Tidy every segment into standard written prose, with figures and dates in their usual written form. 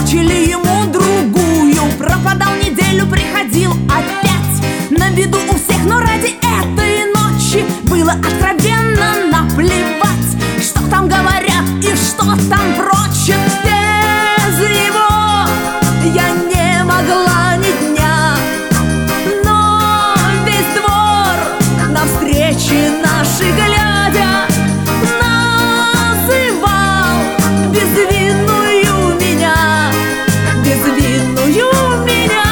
прочили ему другую. Пропадал неделю, приходил опять, на виду у всех, но ради этой ночи было откровенно наплевать, что там говорят и что там прочит. Без него я не могла ни дня, но весь двор на встрече нашей глядя называл безвинную меня, безвинную меня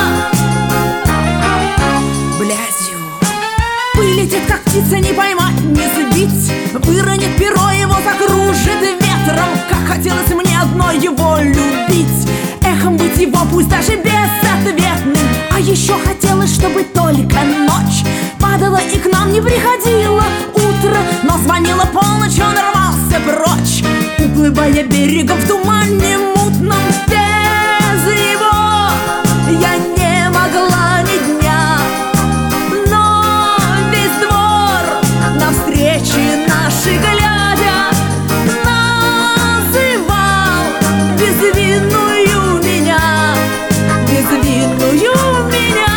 блядью. Вылетит, как птица, не поймать, не сбить, выронит перо, его закружит ветром. Как хотелось мне одной его любить, эхом быть его, пусть даже безответным. А еще хотелось, чтобы только ночь падала и к нам не приходило утро, но звонила полночь, он рвался прочь, уплывая берегом в тумане мутном. Без его я не могла ни дня, но весь двор на встрече нашей глядя называл безвинную меня, безвинную меня.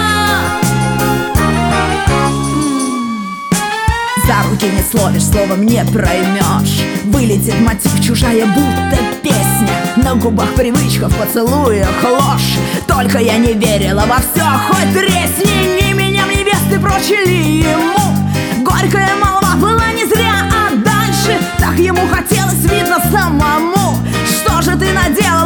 За руки не словишь, словом не проймешь, вылетит мотив, чужая будто песня, на губах привычка, в поцелуях ложь. Только я не верила во все, хоть тресни, ни меня, ни невесты прочили ему. Горькая молва была не зря, а дальше так ему хотелось, видно, самому. Что же ты наделал?